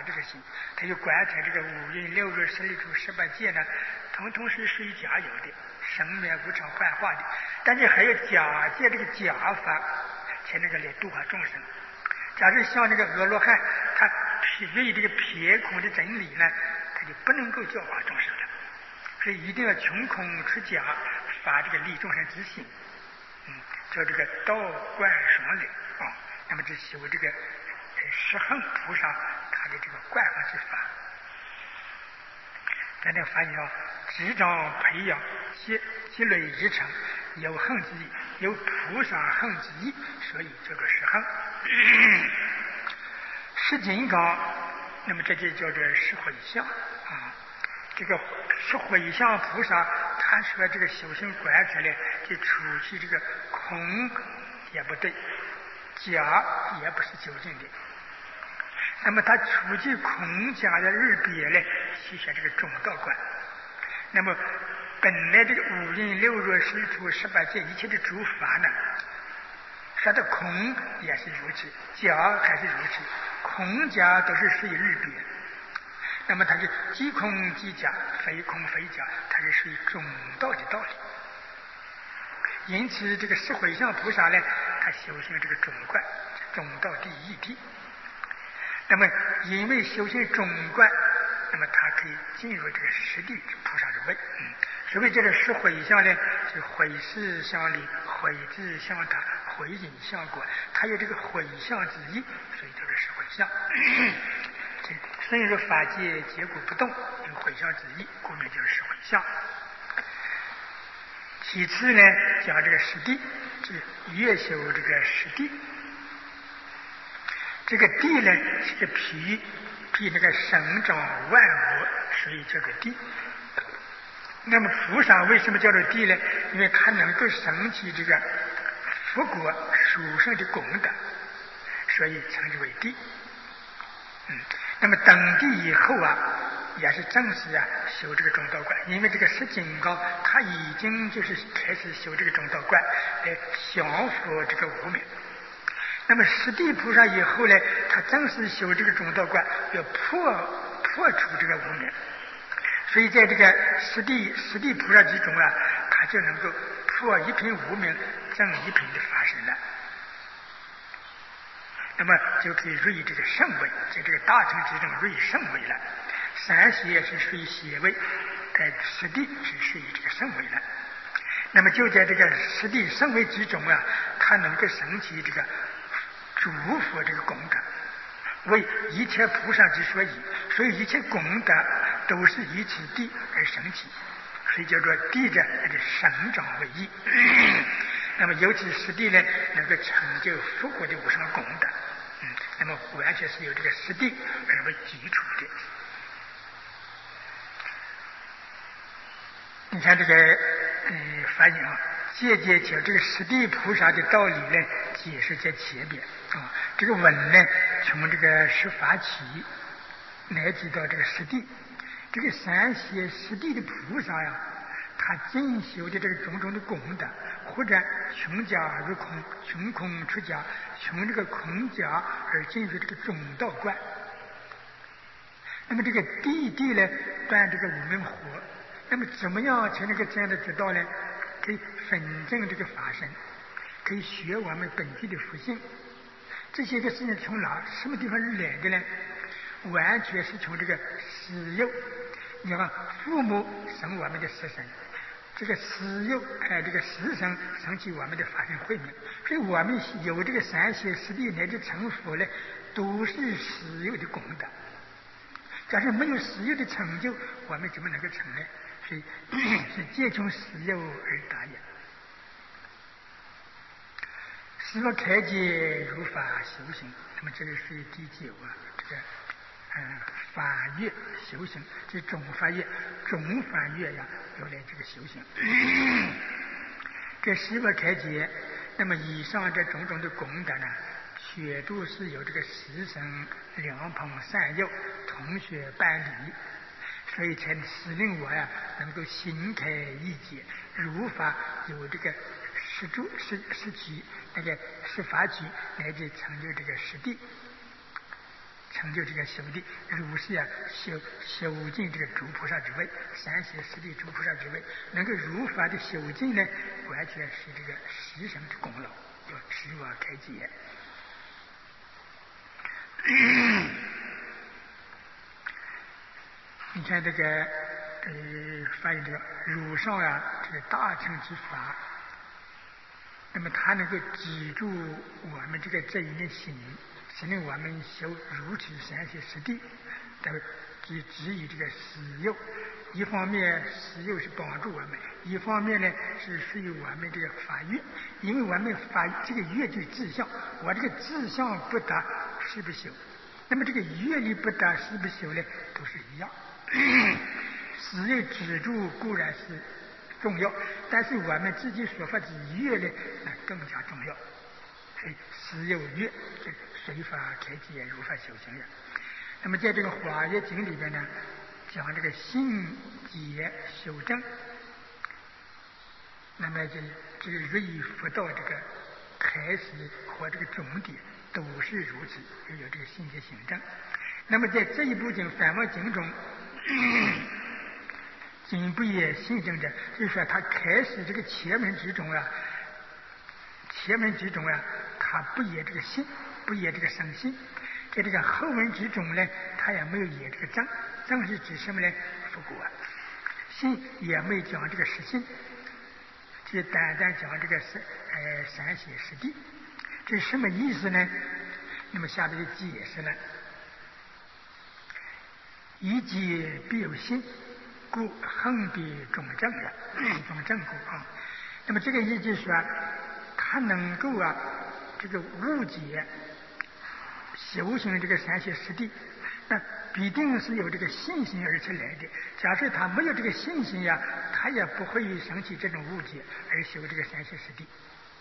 这个心，他就观察这个五蕴六入十力处十八界呢，统统是属于假有的，生灭无常幻化的，但是还有假借这个假法才能够来度化众生。假如像这个阿罗汉，他对这个撇空的真理呢，他就不能够教化众生了，所以一定要穷空出假，发这个利众生之心，叫这个道观双流啊。那么这修这个十恒菩萨他的这个观法之法，咱这发现啊，执掌培养积累日常，有恒之意，有菩萨恒之意，所以叫做十恒。十金刚，那么这就叫做十回向啊。这个十回向菩萨，他说这个修行观出来，就除去这个空也不对，假也不是究竟的。那么他除去空假的日别呢，去选这个中道观。那么本来这个五蕴六入十力处十八界一切的诸法呢，说的空也是如此，假还是如此，空假都是属于日别。那么它是即空即假，非空非假，它是属于中道的道理。因此这个十回向菩萨呢，他修行这个中观，中道第一地。那么因为修行中观，那么他可以进入这个十地菩萨的位。所谓这个十回向呢，是回事相离，回智相达，回因相果，它有这个回向之意，所以叫做十回向。顺入法界，结果不动，有回向之意，故名就是十回向。其次呢，讲这个十地，就是越修这个十地。这个地呢，是比那个生长万物，所以叫做地。那么菩萨为什么叫做地呢？因为它能够升起这个佛果殊胜的功德，所以称之为地。那么等地以后啊，也是正式修这个中道观，因为这个十金刚他已经就是开始修这个中道观，来降伏这个无明。那么十地菩萨以后呢，他正式修这个中道观，要破除这个无明。所以在这个十地菩萨之中啊，他就能够破一品无明，正一品的法身了。那么就可以入这个圣位，在这个大乘之中入圣位了。三邪是属于邪位，在十地是属于这个圣位了。那么就在这个十地圣位之中啊，他能够升起这个诸佛这个功德，为一切菩萨之所以，所以一切功德都是以此地而升起，所以叫做地者生长为义。那么由此十地呢，能够成就佛国的无上功德。那么完全是由这个十地而为基础的。你看这个翻译啊，借讲这个十地菩萨的道理呢，解释在前边啊。这个文呢，从这个十法起乃至到这个十地，这个三邪十地的菩萨呀，他进修的这个种种的功德，或者穷假入空，穷空出假，从这个空假而进入这个中道观。那么这个地呢，断这个无明火。那么怎么样才能够这样的得到呢？可以分证这个法身，可以学我们本具的福性。这些个事情从什么地方来的呢？完全是从这个施幼。你看父母生我们的师生，这个施幼这个师生升起我们的法身慧命，所以我们有这个三邪十地乃至成佛呢，都是施幼的功德。假如没有施幼的成就，我们怎么能够成呢？所以是借从施幼而达也。十个开解如法修行，那么这个是第九这个法乐修行，这中法乐，中法乐呀，有来这个修行。这十个开解，那么以上这种种的功德呢，全都是由这个师生良朋善友同学伴侣，所以才使令我能够心开意解，如法有这个十举那个十法举，乃至成就这个十地。 成就这个修的，如是啊修尽这个诸菩萨之位，三协十地诸菩萨之位，能够如法的修尽呢，完全是这个牺牲的功劳，叫知我开解。你看这个翻译这个儒上啊，这个大乘之法，那么它能够止住我们这个这一念心，使令我们修如此三协十地，只以这个使诱。一方面使诱是帮助我们，一方面呢是属于我们这个法愿，因为我们法这个愿就是志向，我这个志向不达是不修，那么这个愿力不达是不修呢，都是一样。使诱止住固然是重要，但是我们自己所发的愿呢，那更加重要。所以使诱愿，这随法开解，如法修行人。那么在这个华严经里边呢，讲这个信解修正，那么这个瑞佛道这个开始和这个终点都是如此，就有这个信解行正。那么在这一部经《梵网经》中，经不也信正者，就是说他开始这个前门之中啊，他不也这个信，不也这个生信。在这个后文之中呢，他也没有也这个正，正是指什么呢？复果。信也没有讲这个实信，就单单讲这个三协十地，这是什么意思呢？那么下面就解释了：一解必有信，故横必中正了，中正故啊。那么这个意思就是说，他能够啊这个误解修行这个三协十地，那必定是有这个信心而且来的。假设他没有这个信心呀，他也不会生起这种误解而修这个三协十地。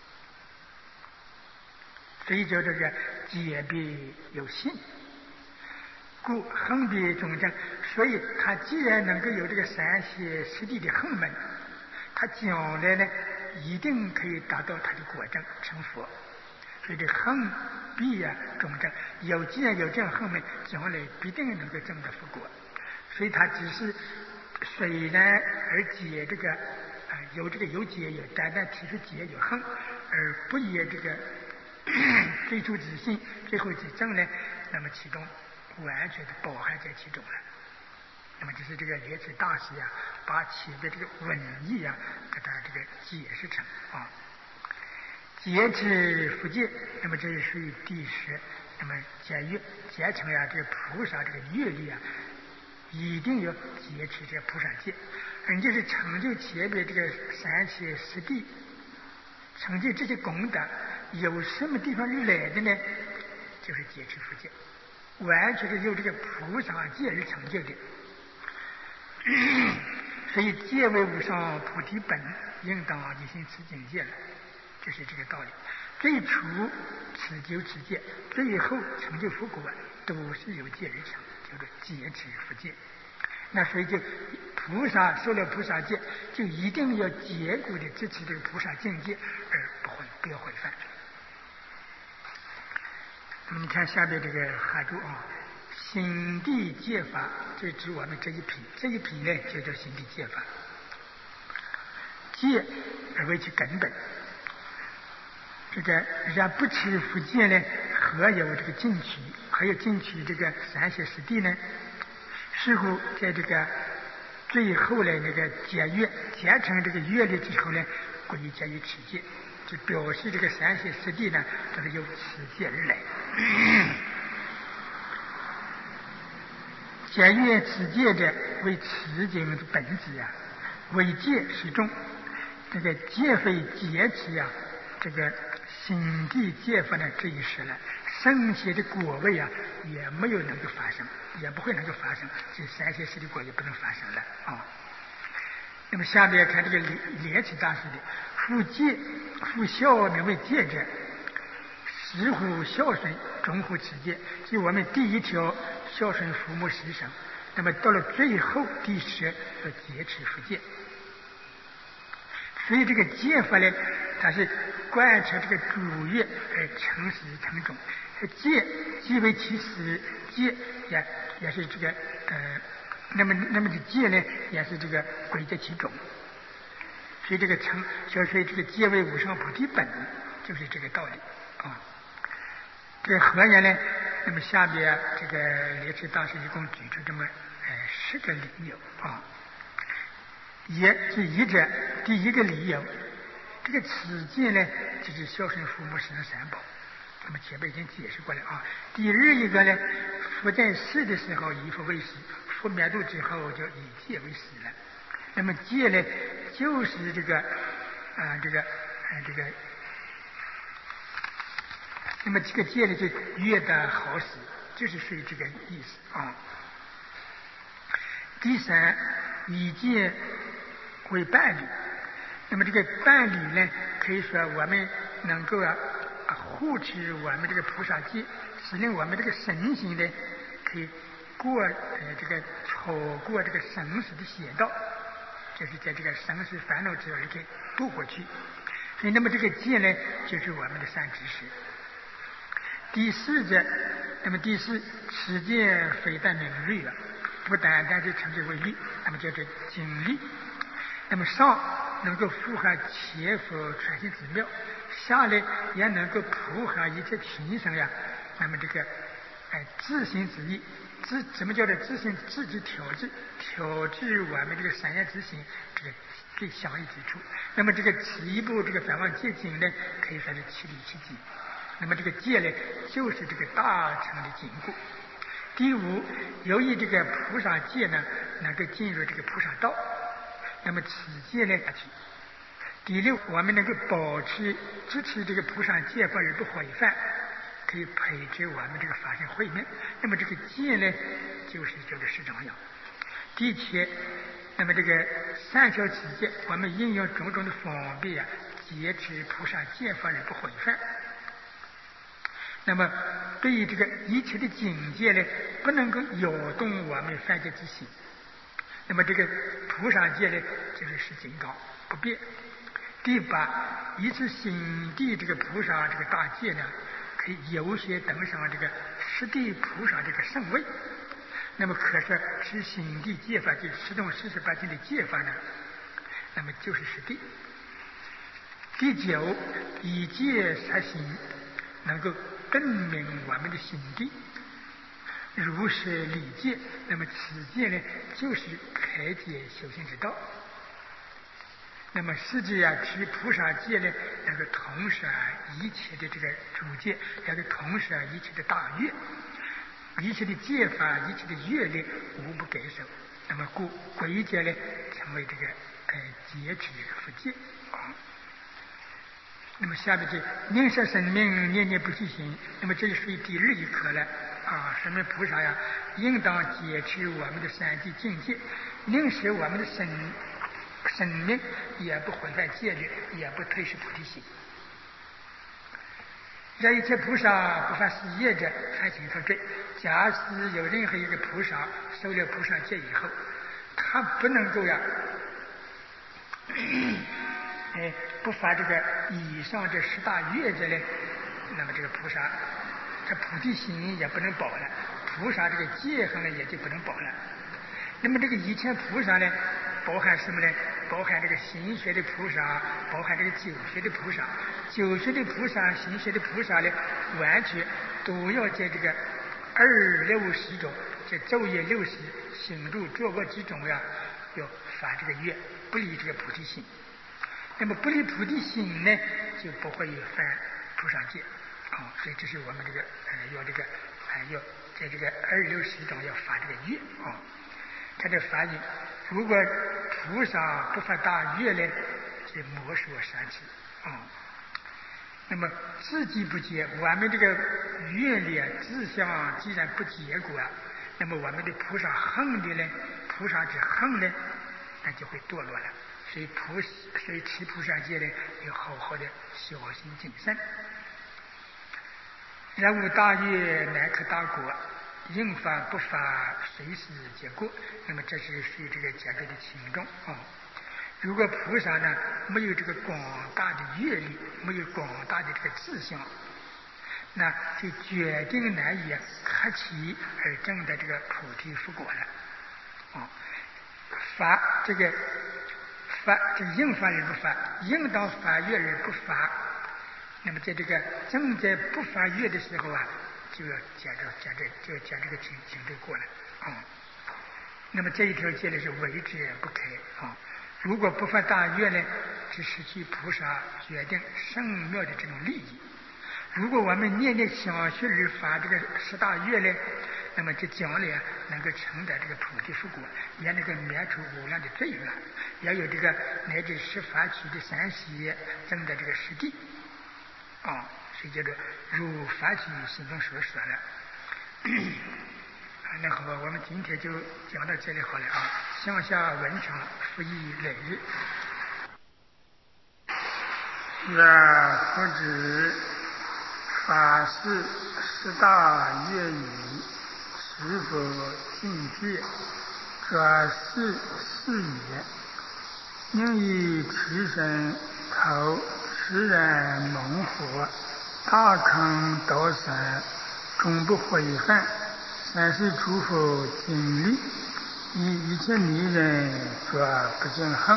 所以叫这个解必有信，故横必中正。所以他既然能够有这个三协十地的横门，他将来呢一定可以达到他的果证成佛。所以这横必啊中正，既然有这样横门，将来必定能够证得佛果。所以他只是虽然而解这个有解有单单提出解有横，而不以这个最初之信最后之证呢，那么其中完全的包含在其中了。那么就是这个莲池大师啊，把其的这个文义啊给他这个解释成啊。劫持福戒，那么这是属于第十。那么劫成呀，这个菩萨这个阅历啊，一定要劫持这个菩萨戒。而就是成就前面这个三协十地，成就这些功德，有什么地方来的呢？就是劫持福戒，完全是由这个菩萨戒而成就的。所以戒为无上菩提本，应当一心持境界了。就是这个道理，最初持就持戒，最后成就佛果，都是由戒而成，叫做戒持福戒。那所以就菩萨受了菩萨戒，就一定要结果的支持这个菩萨境界，而不要毁犯。那么你看下面这个哈注啊，心地戒法，就指我们这一批呢，就叫心地戒法。戒而为其根本。这个人不持福戒呢，何有这个进取？何有进取这个三协十地呢？似乎在这个最后的那个结成这个阅历之后呢，归结于持戒，就表示这个三协十地呢，都是由持戒而来。结阅持戒者，为持经的本质啊，为戒是重。这个戒非戒持啊，这个心地戒法呢，这一时了，圣贤的果位啊，也没有能够发生，也不会能够发生，这三协十地果也不能发生了啊。那么下面看这个莲池大师的复戒复孝名为戒者，十乎孝顺，终乎持戒。就我们第一条孝顺父母师生，那么到了最后第十要戒持福戒。所以这个戒法呢，它是贯彻这个主业而成始成终， 戒为其实，戒也是这个那么这戒呢也是这个归在其中。所以这个所以这个戒为无上菩提本，就是这个道理啊。这个和言呢，那么下边这个莲池大师一共举出这么10个理由啊。一者，第一个理由，这个此戒呢，就是孝顺父母、生三宝。那么前面已经解释过了啊。第二一个呢，佛在世的时候以佛为师，佛灭度之后就以戒为师了。那么戒呢，就是这个，那么这个戒呢就越的好使，就是属于这个意思啊。第三，以戒为伴侣。那么这个伴侣呢，可以说我们能够护持我们这个菩萨戒，使令我们这个身心呢，可以超过这个生死的险道，就是在这个生死烦恼之中可以渡过去。所以，那么这个戒呢，就是我们的善知识。第四者，那么第四，此戒非但名律了，不单单是称之为律，那么叫做经律。那么上能够符合切佛传心之妙，下来也能够符合一切群生呀。那么这个自行之意，什么叫做自行？自己调制我们这个善业之心，这个最相宜之处。那么这个此一部这个梵网戒经呢，可以说是其理其经。那么这个戒呢，就是这个大乘的经过。第五，由于这个菩萨戒呢，能够进入这个菩萨道，那么此戒呢，第六，我们能够支持这个菩萨戒法而不毁犯，可以培植我们这个法身慧命。那么这个戒呢，就是这个10种样。第七，那么这个善巧持戒，我们应用种种的方便节持菩萨戒法而不毁犯。那么对于这个一切的境界呢，不能够摇动我们犯戒之心。那么这个菩萨戒呢，就是是金刚不变。第八，一次心地这个菩萨这个大戒呢，可以有些登上这个十地菩萨这个圣位。那么可说是心地戒法，就是10种48经的戒法呢，那么就是十地。第九，以戒摄心，能够更明我们的心地，如是理戒。那么此戒呢，就是开解修行之道。那么实际持菩萨戒呢，能够同时一切的这个主戒，能够同时一切的大乐，一切的戒法，一切的乐力无不改受。那么故归戒呢，成为这个戒持佛戒啊。那么下面就宁舍生命，念念不去心。那么这就属于第2一课了啊。说明菩萨呀，应当戒持我们的3界境界，宁舍我们的生命，也不毁坏戒律，也不退失菩提心。这一切菩萨不犯誓业者，犯行犯罪。假使有任何一个菩萨受了菩萨戒以后，他不能够不发这个以上这10大愿者呢，那么这个菩萨这菩提心也不能保了，菩萨这个戒行呢也就不能保了。那么这个一切菩萨呢，包含什么呢？包含这个心学的菩萨，包含这个九学的菩萨。九学的菩萨、心学的菩萨呢，完全都要在这个260种这昼夜60行住坐卧之中要发这个愿，不离这个菩提心。那么不离菩提心呢，就不会有犯菩萨戒啊。所以这是我们这个要在这个260种要发这个愿啊。他的发音，如果菩萨不发大愿呢，就莫说善知啊。那么自己不结，我们这个愿力志向既然不结果，那么我们的菩萨行的呢，菩萨之行呢，那就会堕落了。所以持菩萨戒呢，要好好的小心谨慎。然无大愿，乃可大果。应发不发，随时结果。那么这是属于这个结果的轻重啊。如果菩萨呢没有这个广大的阅历，没有广大的这个志向， 那就决定难以克己而证的这个菩提福果了。发这个应发而不发，应当发愿而不发，那么在这个正在不发愿的时候啊，就要讲这个情就过来那么这一条戒呢是为之而不开如果不发大愿呢，只失去菩萨决定圣妙的这种利益。如果我们念想学而发这个十大愿呢，那么这将来能够承得这个菩提福果，也能够免除无量的罪恶，也有这个乃至十法取的三喜证的这个实地所以叫做如法举心中所说了。那好，我们今天就讲到这里好了向下文长复议累日。 不知法事十大愿语是否境界，则是也。宁以持身头持人猛火，大坑得神，终不悔犯。三世诸佛经历，以一切女人作不净横，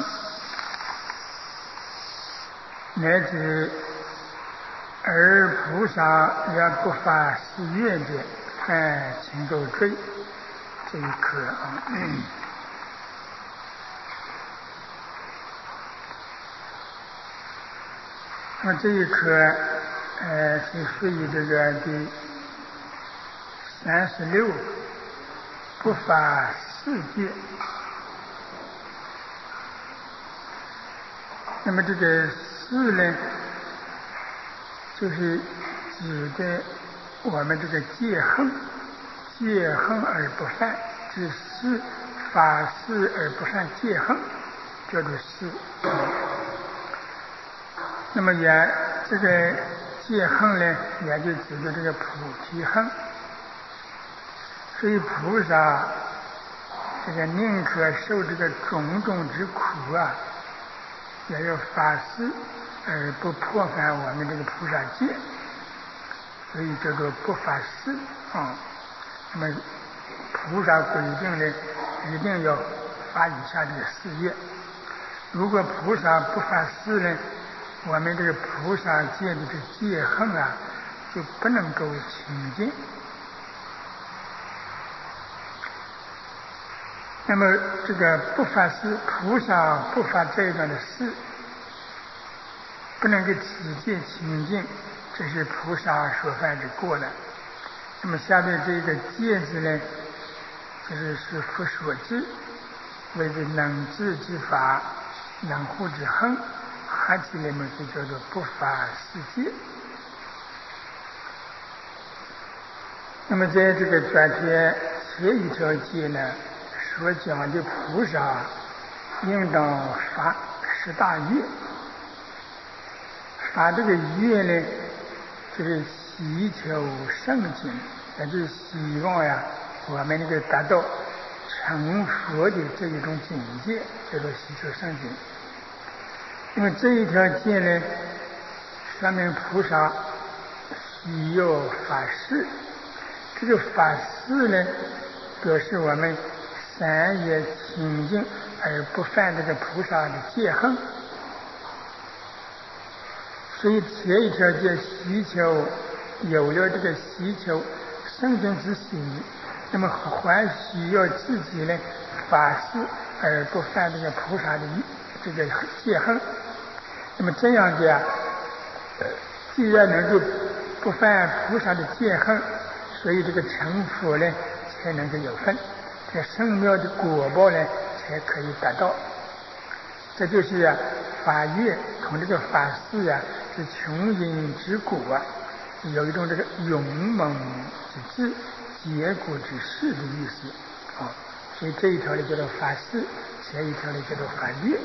乃至而菩萨也不发誓愿的，判情斗罪这一课那么这一课是属于这个第36不发誓戒。那么这个誓呢，就是指的我们这个戒恨而不犯，就是誓发誓而不犯戒恨，叫做誓。那么这个戒恨呢，也就指的这个菩提恨。所以菩萨这个宁可受这个种种之苦也要发誓而不破坏我们这个菩萨戒，所以叫做不发誓那么菩萨规定的一定要发以下这个誓愿。如果菩萨不发誓呢，我们这个菩萨戒的这戒恨就不能够清净。那么这个不发誓，菩萨不发这一段的誓，不能够持戒清净，这是菩萨所犯的过了。那么下面这个戒字呢，就是佛所制，为之能治之法，能护之恨，合起来嘛就叫做不发誓戒。那么在这个转天前一条戒呢，所讲的菩萨应当发十大愿。发这个愿呢，就是祈求圣境，也就是希望我们能够达到成佛的这一种境界，叫做祈求圣境。因为这一条戒呢，说明菩萨需要发誓。这个发誓呢，表示我们三业清净而不犯这个菩萨的戒恨。所以前一条戒需求有了这个需求圣境之心，那么还需要自己呢发誓而不犯这个菩萨的这个戒恨。那么这样的既然能够不犯菩萨的戒恨，所以这个成佛呢才能够有份，这圣妙的果报呢才可以达到。这就是发愿同这个发誓是穷因之果有一种这个勇猛之智，结果之事的意思所以这一条呢叫做发誓，前一条呢叫做发愿。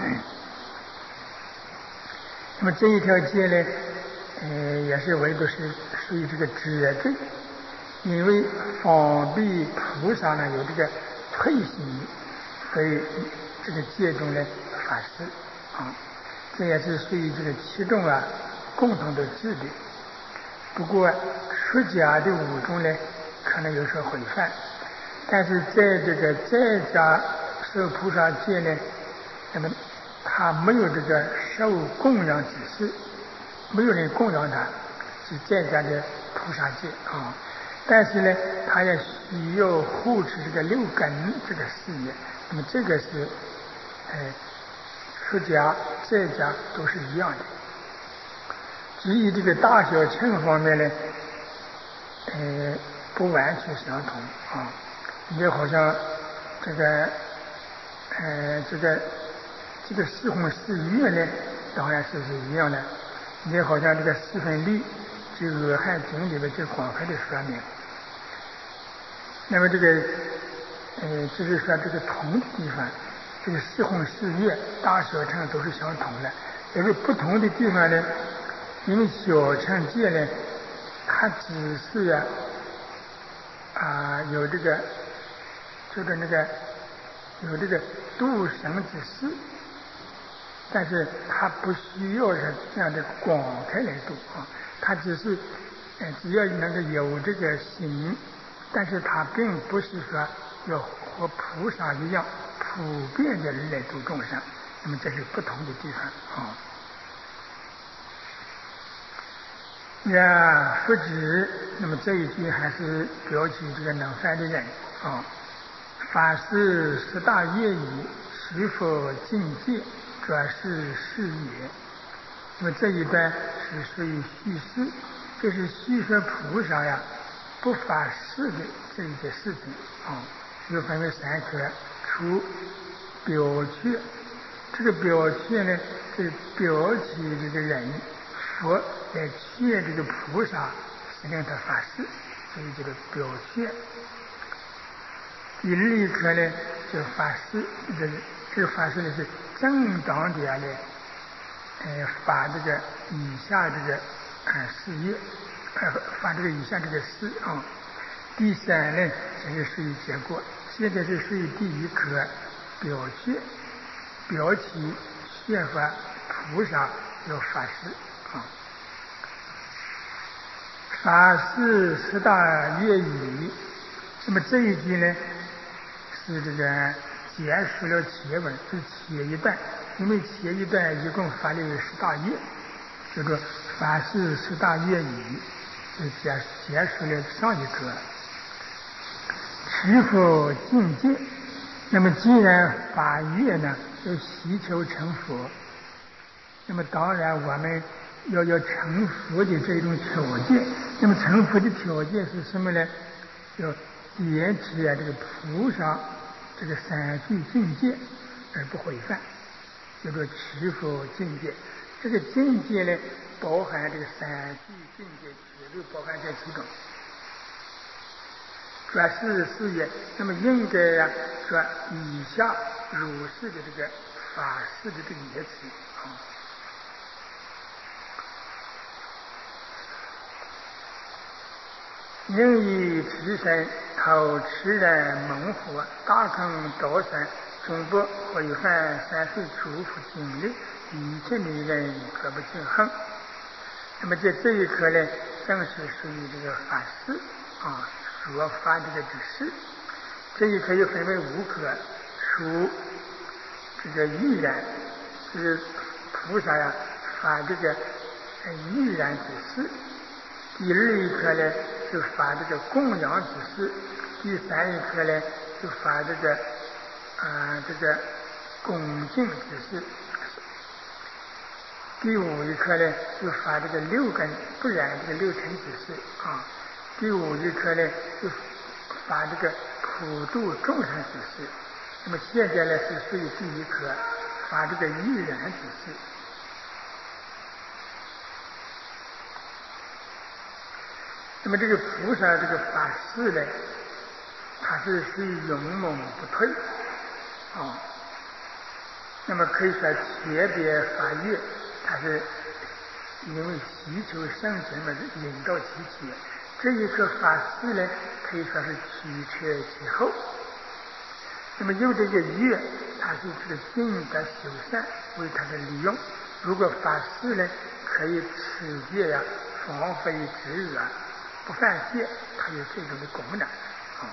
那么这一条戒呢也是唯独是属于这个绝对，因为防避菩萨呢有这个退心，所以这个戒中呢发誓这也是属于这个七众共同的制律。 不过出家的五种呢，可能有所违犯，但是在这个在家受菩萨戒呢，那么他没有这个受供养之事，没有人供养他，是在家的菩萨戒啊。但是呢，他也需要护持这个六根这个事业，那么这个是，出家在家都是一样的。至于这个大小乘方面呢，不完全相同啊。你好像这个四弘四悦呢，当然是一样的。你好像这个四分律，这个汉经里面就广开的说明。那么这个就是说这个同的地方，这个四弘四悦大小乘都是相同的，但是不同的地方呢，因为小乘戒呢，它只是有这个就是那个有这个度生之事，但是它不需要是这样的广开来度啊，它只是只要能够有这个心，但是它并不是说要和菩萨一样普遍的来度众生，那么这是不同的地方啊。佛指，那么这一句还是表起这个能翻的人啊。法师十大业已，是否境界，主要是事也。那么这一段是属于叙事，这是叙说菩萨不发誓的这一个事情啊。又分为三科，除表却，这个表却呢，是表起这个人佛来劝这个菩萨是令他发誓，所以这个表却。第二一科呢，就发誓，这个发誓呢是正当的来发这个以下这个事业，发这个以下这个事啊。第三呢，这是属于结果，现在是属于第一科表却，表起劝发菩萨要发誓啊。法师十大业已，那么这一句呢是这个结束了前文，是前一段，因为前一段一共发了十大业，这个法师十大业已就结束了上一课。是否境界？那么既然法业呢要希求成佛，那么当然我们要成佛的这种条件。那么成佛的条件是什么呢？要坚持这个菩萨这个三句境界而不违犯，叫做持佛境界。这个境界呢，包含这个三句境界，全部包含在其中。主要是事业，那么应该说以下如是的这个法事的这个言辞啊。应以持身口持人猛火，大坑刀山，终不违犯三世诸佛经律，一切女人可不尽横。那么在这一刻呢，正是属于这个法事啊。所发这个指示，这一科又分为五科，属这个欲然，就是菩萨发这个欲然指示。第二一科呢就发这个供养指示，第三一科呢就发这个恭敬指示，第五一科呢就发这个六根不染这个六尘指示啊。第五一科呢，就发这个普度众生指示。那么现在呢是属于第一科，发这个欲然指示。那么这个菩萨这个法事呢，它是属于勇猛不退啊。那么可以说前边发愿，它是因为祈求圣贤们引导其前。这一个法事呢，可以说是取彻其后。那么有这个愿，它是这个净德修善为它的利用。如果法事呢，可以持戒防非止恶，不犯戒，它有这种的功能啊。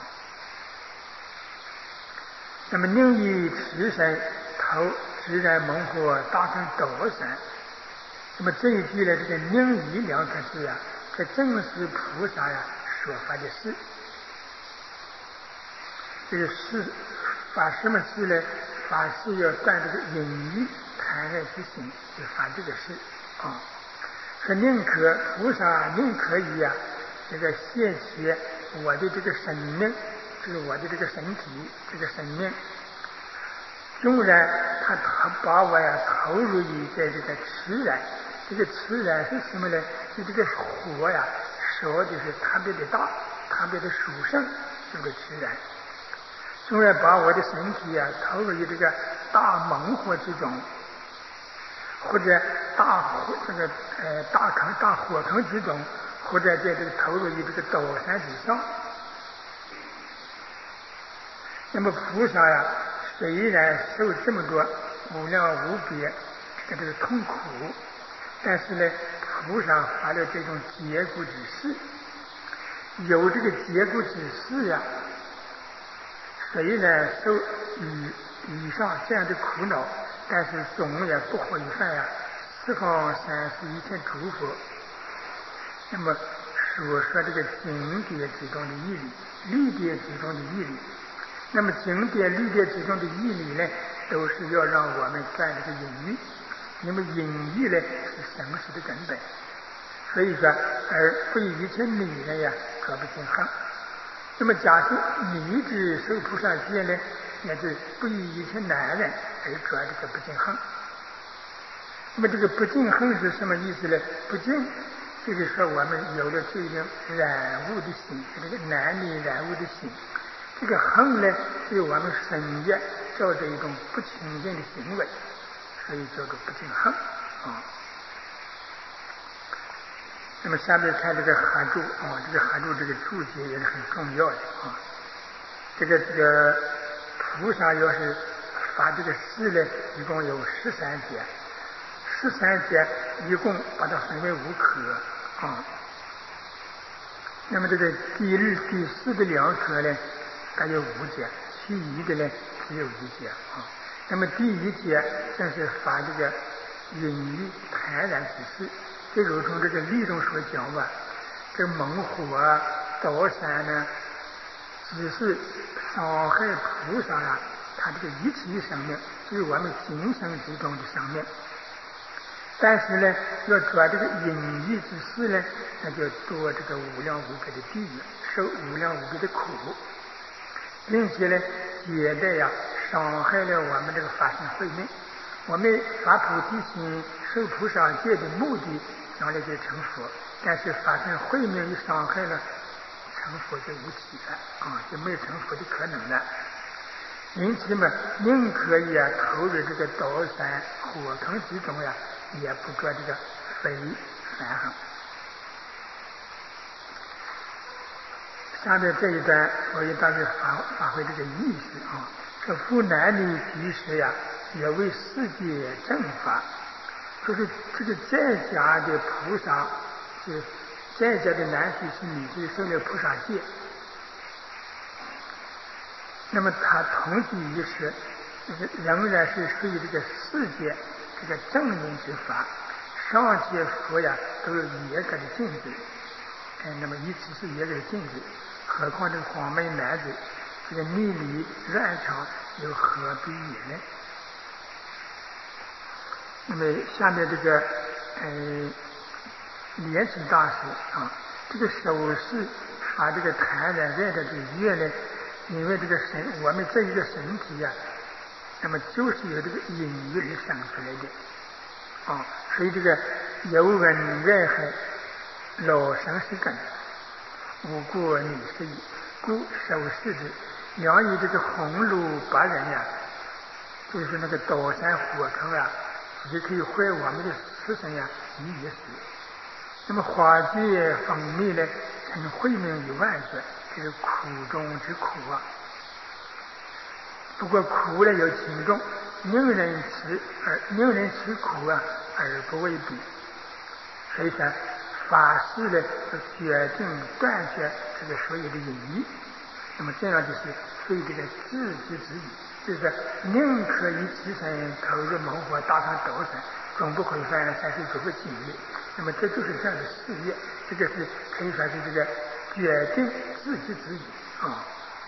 那么宁以持身投直然蒙惑，大成斗神。那么这一句呢，这个宁以两个字啊，这正是菩萨呀所发的誓。这个誓发什么誓呢？发誓要断这个淫欲贪爱之心，就发这个誓啊。说宁可菩萨宁可以啊，这个献取我的这个生命，就是我的这个身体，这个生命。纵然他把我呀投入于在这个痴然，这个痴然是什么呢？就这个火呀烧的是特别的大，特别的殊胜，这个痴然。纵然把我的身体呀投入于这个大猛火之中，或者大火大火坑之中，或者在这个投入于这个陡山之上。那么菩萨呀，虽然受这么多无量无边这个痛苦，但是呢，菩萨发了这种结果之誓，有这个结果之誓呀，虽然受以上这样的苦恼，但是总也不毁犯呀四方三世一切诸佛。那么所说这个经典之中的义理，律典之中的义理，那么经典律典之中的义理呢，都是要让我们断这个淫欲。那么淫欲呢是生死的根本，所以说而不以一切女人呀可不尽恨。那么假设女子受菩萨戒呢，也是不以一切男人而得这个不尽恨。那么这个不尽恨是什么意思呢？不尽就是说我们有了这种染污的心，这个男女染污的心。这个恨呢，对我们深夜造成一种不清净的行为，所以叫做不尽恨啊。那么下面看这个合注啊，这个合注这个注解也是很重要的啊。这个菩萨要是发这个誓呢，一共有13节，13节一共把它分为5科啊。那么这个第4的2科呢，它有5节，其余的呢只有1节啊。那么第1节正是发这个淫欲贪然之事。这如同这个律中所讲吧，这个猛火啊、刀山呢，只是伤害菩萨啊，他这个一切生命，就是我们今生之中的生命。但是呢，要做这个淫欲之事呢，那就堕这个无量无边的地狱，受无量无边的苦，并且呢，也得呀伤害了我们这个法身慧命。我们发菩提心、受菩萨戒的目的，将来就成佛。但是法身慧命一伤害了，成佛就无期了啊，就没有成佛的可能了。因此嘛，宁可以啊投入这个刀山火坑之中呀，也不做这个非凡行。下面这一段我也大概发挥这个意思啊，说夫男女居士呀，也为世界正法，就是这个在家的菩萨，是在家的男居士、女居士受了菩萨戒，那么他同居于世，仍然是属于这个世界这个正人之法，上界佛呀都有严格的禁止，那么以此是严格的禁止，何况这个黄门男子，这个逆理乱常又何必也呢？那么下面这个莲池大师啊，这个手势把这个贪然爱的这个愿呢，因为这个我们这一个身体呀，那么就是由这个淫欲而生出来的啊，所以这个有闻爱害，老生是根，无故女是矣，故手势之良于这个红炉白人呀，就是那个刀山火坑啊，也可以坏我们的思想呀，及于死。那么花戒方面呢，成慧命于万岁，这是苦中之苦啊。不过苦呢有轻重，宁人吃苦啊，而不为彼。所以说， 法师呢决定断绝这个所有的淫欲，那么这样就是对这个自知之语，就是宁可以自身投入猛火，大唐斗神，总不会犯三十九个禁律。那么这就是这样的事业，这个是可以说是这个决定自知之语啊。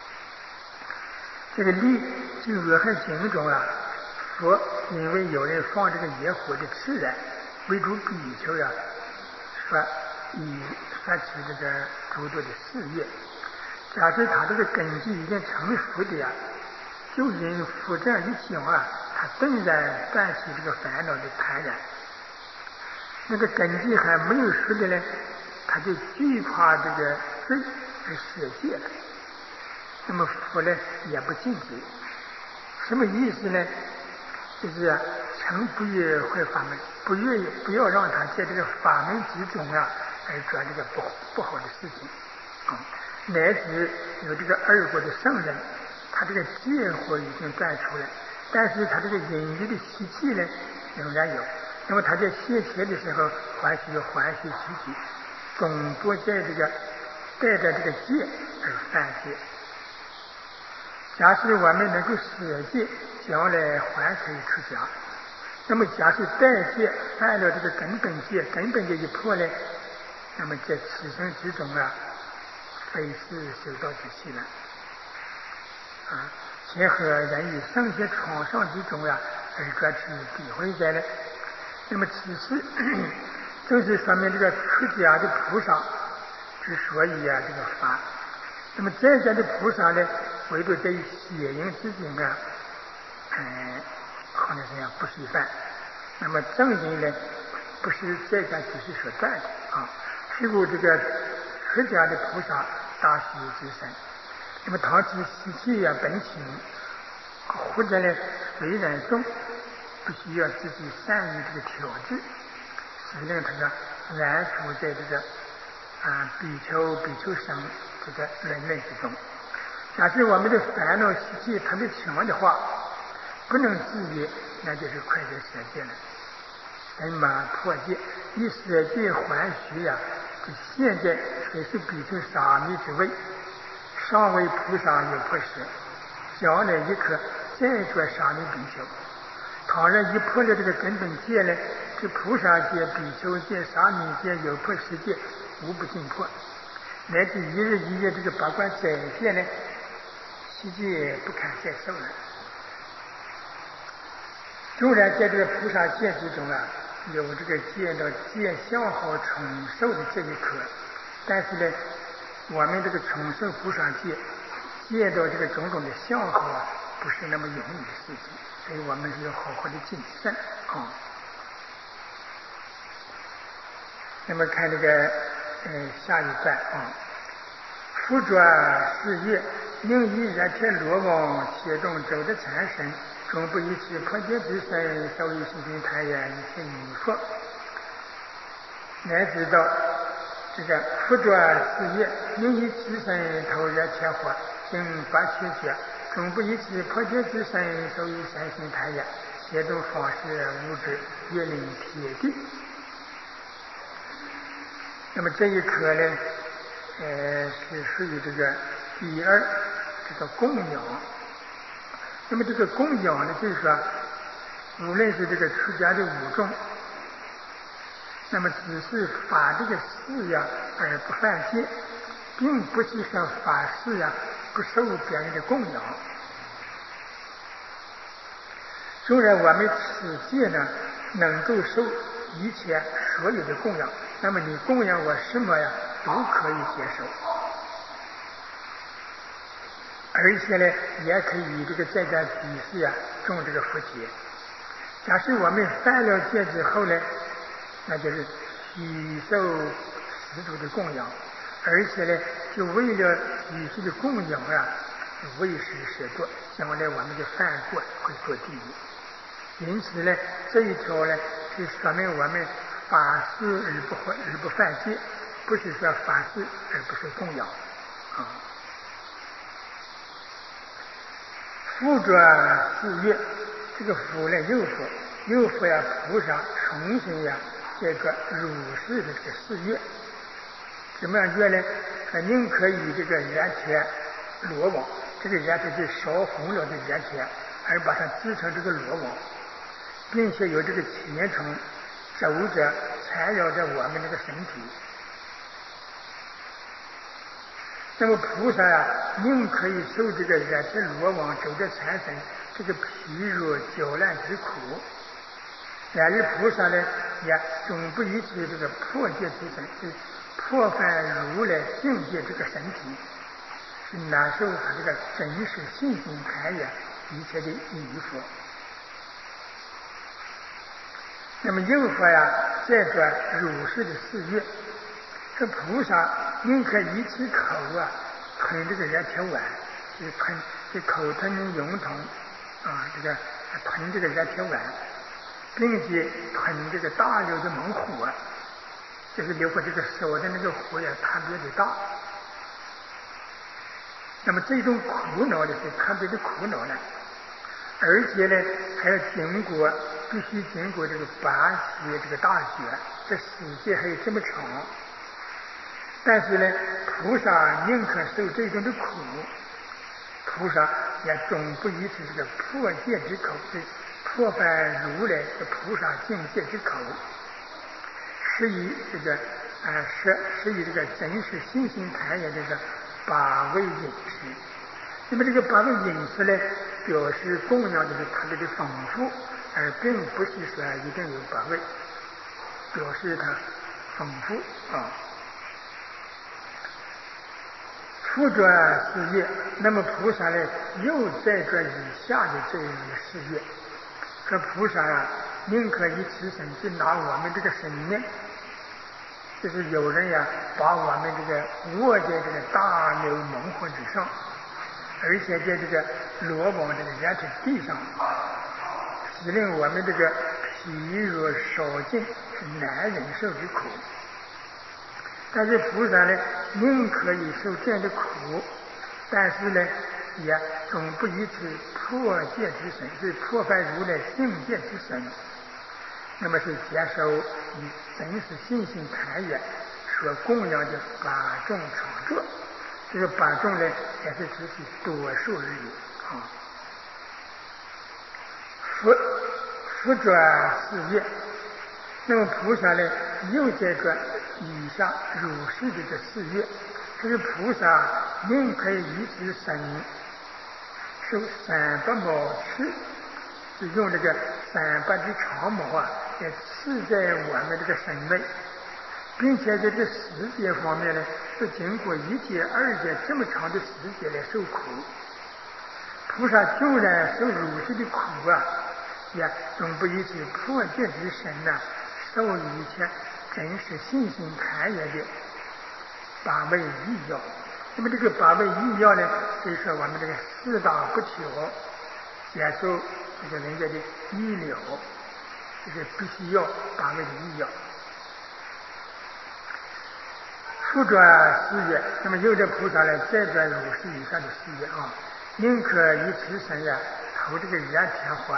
这个律就约翰经中啊，说因为有人放这个野火的自然，为主比丘呀，说以说起这个诸多的事业。假设他这个根基已经成熟的呀，就因父这样一讲啊，他顿然断起这个烦恼的贪然。那个根基还没有熟的呢，他就惧怕这个罪而舍戒了。那么佛呢也不禁止，什么意思呢？就是诚不愿坏法门，不要让他在这个法门之中啊而做这个不好的事情啊。乃至有这个二国的圣人，他这个戒火已经断除了，但是他这个隐喻的习气呢仍然有。那么他在谢切的时候还需要还须其举，总不在这个带着这个戒而犯戒。假使我们能够舍戒，将来还可以出家。那么假使带戒犯了这个根本戒，根本戒一破呢，那么在此生之中啊，非是修道之期了啊！结合人与圣贤创伤之中啊，而转去诋毁在了。那么此事正是说明这个出家的菩萨之所以啊这个发。那么在家的菩萨呢，唯独在邪淫之中啊，好像是这样不虚犯。那么正淫呢，不是在家只是所断的啊。譬如这个出家的菩萨大喜之身，那么他之习气啊本性，或者呢为人众，不需要自己善于这个调制，使令他的安处在这个比丘生这个人类之中。假设我们的烦恼习气特别强的话，不能制约，那就是快点舍戒了。人马破戒，以舍戒还虚呀，现在也是比丘沙弥之位，上为菩萨有破舍，将来一刻再做沙弥比丘。倘若一破了这个根本戒呢，这菩萨戒、比丘戒、沙弥戒、有破十戒无不尽破，乃至一日一月这个八关斋戒呢，其戒不堪再受了。纵然在这个菩萨戒之中啊，有这个见到见相好重受的这一刻，但是呢，我们这个重受菩萨戒，见到这个种种的相好啊，不是那么容易的事情，所以我们是要好好的谨慎啊。那么看这个下一段啊，复着四月，应以热切罗网，且中走的禅身，终不以其破戒之身，受于心经太远，一切弥佛。乃知道这个复着四月，应以自身投热切火，经八切觉，终不以其破戒之身，受于三心太远，且中方式无知，月令铁地。那么这一课呢，是属于这个第二这个供养。那么这个供养呢，就是说，无论是这个出家的五众，那么只是法这个事呀而不犯戒，并不是说法事呀不受别人的供养。纵然我们此戒呢能够受一切所有的供养，那么你供养我什么呀都可以接受，而且呢也可以以这个在家居士呀种这个福节。假设我们犯了戒之后呢，那就是许受十足的供养，而且呢就为了居士的供养啊为时舍堕，将来我们就犯过会堕地狱。因此呢，这一条呢是说明我们法事而不犯戒，不是说法事而不受供养啊。复着四月，这个福呢有福呀，菩萨重新呀这个儒释的这个四乐。怎么样乐呢？宁可以这个热铁罗网，这个热铁是烧红了的热铁，而把它制成这个罗网，并且有这个铁虫走着缠绕着我们这个身体。那么菩萨呀，宁可以受这个热铁罗网走着缠身这个疲弱焦烂之苦，然而菩萨呢，也总不以此这个破戒之身，是破犯如来境界这个身体，是难受他这个真实信心开源一切的依佛。那么应佛呀，这个儒释的四乐，这菩萨宁可以其口啊吞这个热铁丸，就是吞这口吞涌通啊，这个吞这个热铁丸，并且吞这个大流的猛火，就是流过这个手的那个火也特别的大。那么这种苦恼呢是特别的苦恼呢，而且呢还要必须经过这个8血这个大血，这时间还有这么长。但是呢，菩萨宁可受这种的苦，菩萨也总不以此这个破戒之口，是破犯如来的菩萨境界之口，是以这个这个真实信心谈也这个8味饮食。那么这个8味饮食呢，表示供养就是特别的丰富，而并不是说一定有8味，表示它丰富啊。复转四乐，那么菩萨呢又在这以下的这一四乐，说菩萨啊，宁可以此身去拿我们这个生命，就是有人呀把我们这个卧在这个大牛猛火之上，而且在这个罗网这个热铁地上，使令我们这个疲弱少尽，是难忍受之苦。但是菩萨呢，宁可以受这样的苦，但是呢，也总不以此破戒之身，是破坏如来境界之身。那么是接受以真实信心开源所供养的8众常作。这个8众呢，也是只是多数而已啊。佛转四乐，那么菩萨呢，又在这以上儒释的这四乐，这个菩萨宁可以以此身受300毛刺，是用这个300只长毛啊，来刺在我们这个身内，并且在这个时间方面呢，是经过1劫2劫这么长的时间来受苦。菩萨纵然受儒释的苦啊，也总不以此破戒之身呐，受一切真实信心开源的8味意要。那么这个8味意要呢，所以说我们这个4大不调，接受这个人家的医疗，这个必须要8味的意要。复转四乐，那么有的菩萨呢，再转儒释以上的四乐啊，宁可以此身呀投这个热铁火，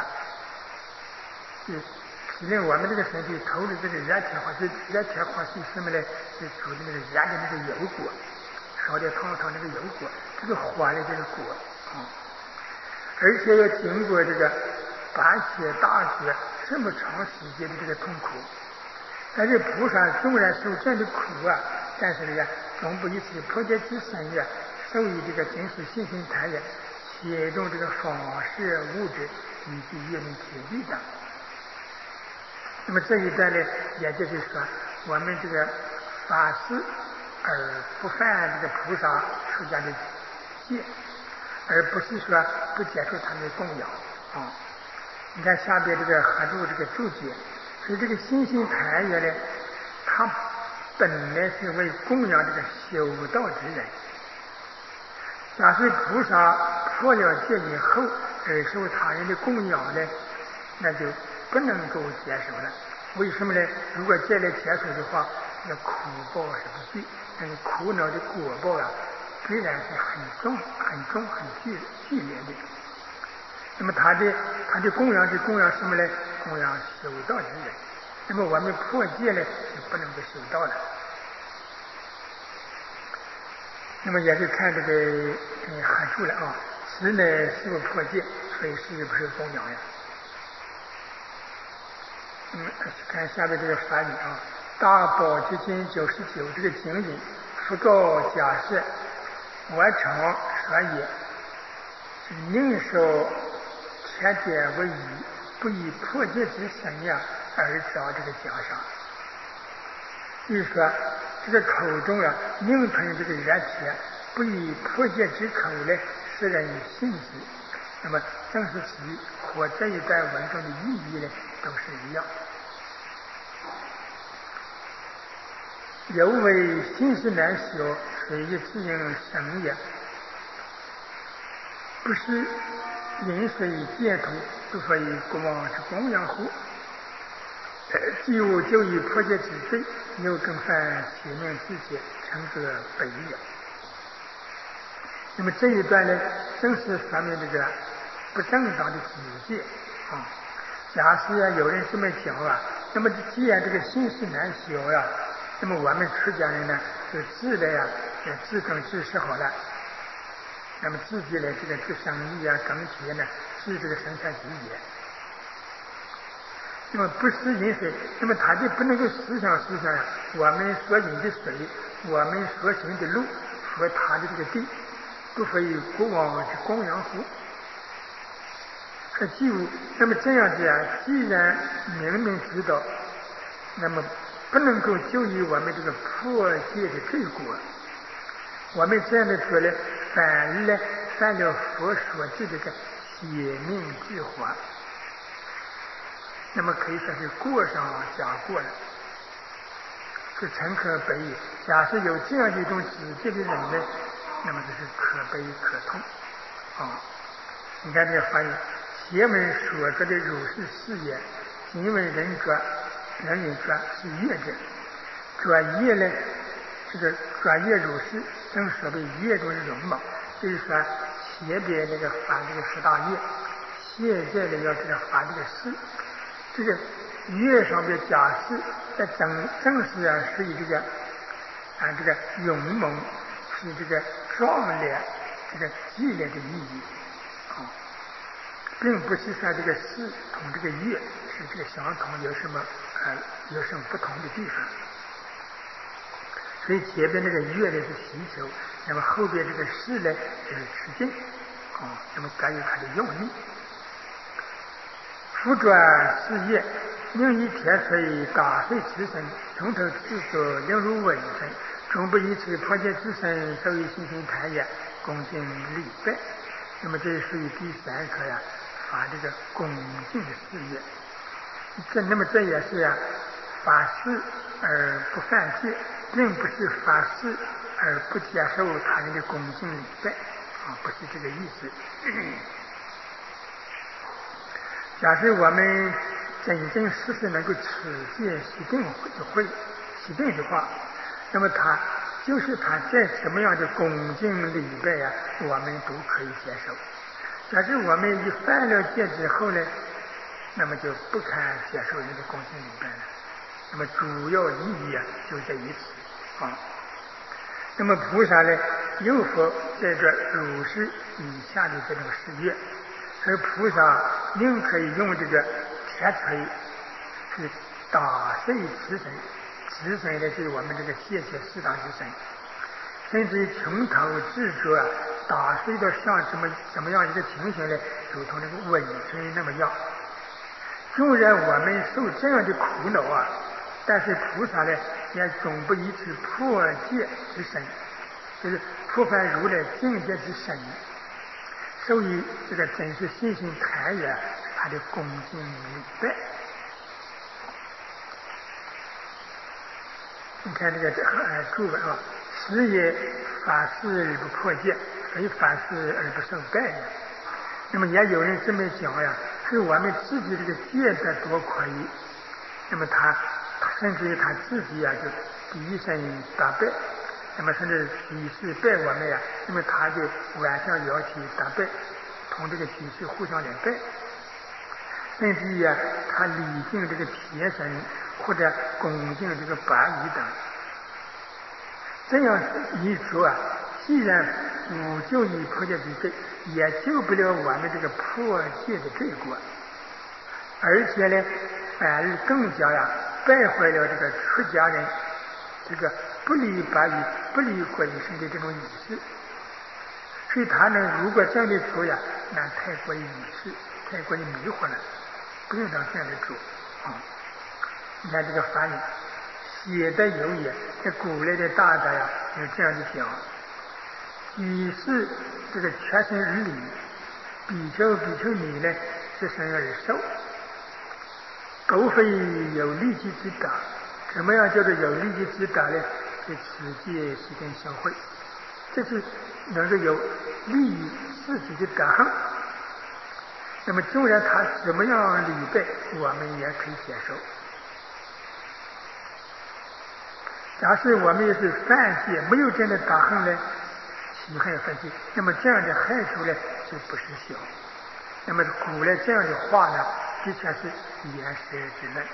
使令我们这个身体投的这个热铁火，是热铁火是什么呢？是煮的那个热的那个油锅，烧的烫那个油锅，这个火呢就是锅啊，而且要经过这个8血大血这么长时间的这个痛苦。但是菩萨纵然受这样的苦啊，但是呢，总不以此破戒之身呀，受以这个真实信心谈呀，启动这个方式物质以及业力体力的。那么这一段呢，也就是说，我们这个发誓而不犯这个菩萨出家的戒，而不是说不接受他们的供养啊。你看下边这个合注这个注解，所以这个信心谈源呢，它本来是为供养这个修道之人。假使菩萨破了戒以后而受他人的供养呢，那就不能够接受了。为什么呢？如果再来接受的话，那苦报是不惧，那个苦恼的果报啊，必然是很重、很剧烈的。那么他的供养是供养什么呢？供养修道之人。 那么我们破戒呢就不能够修道了。那么也是看这个合注了啊，食呢是不破戒，所以是不是供养呀？看下面这个法语啊，大宝积经99这个经语，复告假设，我常说也，宁受切点为宜，不以破戒之身呀而遭这个奖赏。就是说，这个口中啊，宁吞这个热铁，不以破戒之口呢，使人信之。那么正是其和这一段文中的意义呢，都是一样。犹为心事难修，随意自应生也。不是饮水戒土，不可以国王之供养乎？既无就以破戒之罪，又更犯其命自解，成个北也。那么这一段呢，正是说明这个不正当的止戒啊。假使有人这么讲啊，那么既然这个心事难修啊，那么我们出家人呢，就自的呀，自耕自食好了。那么自己呢，这个做生意啊、耕田呢，是这个生产基业。那么不思饮水，那么他就不能够思想呀，我们所饮的水，我们所行的路和他的这个地，不可以国王去供养乎？既无，那么这样子啊，既然明明知道，那么不能够就以我们这个破戒的罪过，我们这样的做呢，反而呢犯了佛所制的这个邪命之祸，那么可以说是过上加过了，是诚可悲也。假设有这样的一种止戒的人呢，那么就是可悲可痛啊！你看这个翻译，邪门所得的如是事也，今闻人云说是业者，转业呢，这个转业如是，正所谓业中的容貌。就是说，前边那个犯这个十大业，现在呢要这个犯这个事，这个业上面假释在正式啊是以这个这个勇猛，是这个壮烈，这个激烈的意义啊，并不是说这个事同这个业是这个相同，有什么不同的地方。所以前边这个业呢是祈求，那么后边这个事呢就是持戒啊，那么各有它的用意。复转事业，宁以铁锤打碎自身，从头至脚令如稳身，终不以此破戒自身，受以心性谈也，恭敬礼拜。那么这属于第三课呀，发这个恭敬的事业。那么这也是呀，法事而不犯戒，并不是法事而不接受他人的恭敬礼拜啊，不是这个意思。假设我们真正实能够持戒习定的话，那么就是他再什么样的恭敬礼拜啊，我们都可以接受。假设我们一犯了戒之后呢，那么就不堪接受人的恭敬礼拜了。那么主要意义啊，就在于此啊。那么菩萨呢，又佛在这如是以下的这种事业，而菩萨宁可以用这个铁锤去打碎自身，自身呢就是我们这个谢四大之身，甚至于从头至脚打碎到像怎么样一个情形呢，如同那个尾针那么样。纵然我们受这样的苦恼啊，但是菩萨呢也总不以此破戒之身，就是破犯如来境界之身，受于这个真是信心谈也，他的恭敬礼拜。你看这个注文啊，时也法事而不破戒，非法事而不受拜也。那么也有人这么讲呀，是我们自己这个戒得多亏，那么他甚至于他自己呀就第一身打拜，那么甚至居士拜我们呀，那么他就晚上要去打拜，同这个居士互相来拜。 甚至于他礼敬这个天神或者恭敬这个白蚁等。这样一说既然不救以破戒之罪，也救不了我们这个破戒的罪过，而且呢，反而更加败坏了这个出家人这个不离白蚁、不离鬼神的这种仪式。所以他呢，如果这样的做那太过于仪式，太过于迷惑了，不用当这样的做你看这个翻译写的有也，在古来的大德有这样的讲：举世这个全身而礼，比丘比丘尼呢是身而受，苟非有利己之德。什么样叫做有利己之德呢？是此戒是跟相会，这是能够有利于自己的德行。那么纵然他怎么样礼拜，我们也可以接受。假使我们也是犯戒，没有这样的德行呢，侵害犯戒，那么这样的害处呢就不是小。那么古来这样的话呢，的确是言舌之论。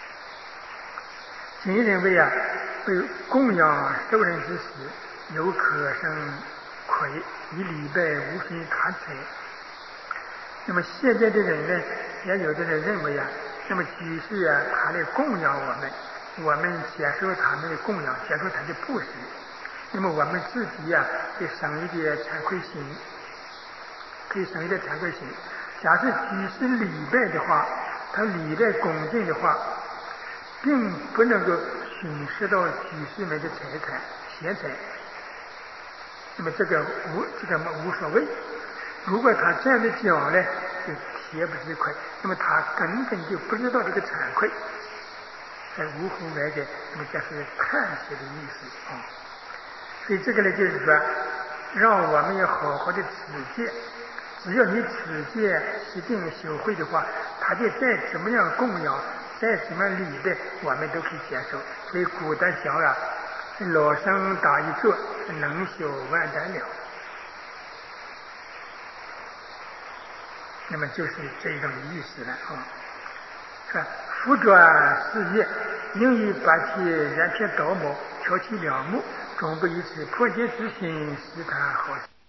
仅认为为供养受人之时，有可生亏，以礼拜无分他财。那么现在的人呢，也有的人认为那么居士他来供养我们接受他们的供养，接受他的布施，那么我们自己会生一点惭愧心，可以生一点惭愧心。假设居士礼拜的话，他礼拜恭敬的话，并不能够损失到居士们的财产钱财，那么这个无所谓。如果他这样的讲呢，就铁不知亏，那么他根本就不知道这个惭愧，在无乎来的，那么这是叹息的意思所以这个呢，就是说，让我们要好好的持戒。只要你持戒习定修慧的话，他就再怎么样供养，再怎么礼拜，我们都可以接受。所以古德讲老生打一坐，能修万代了。那么就是这种意思了说复转事业，宁于拔其然偏倒毛，挑其两目，总不以此破戒之心，使他好。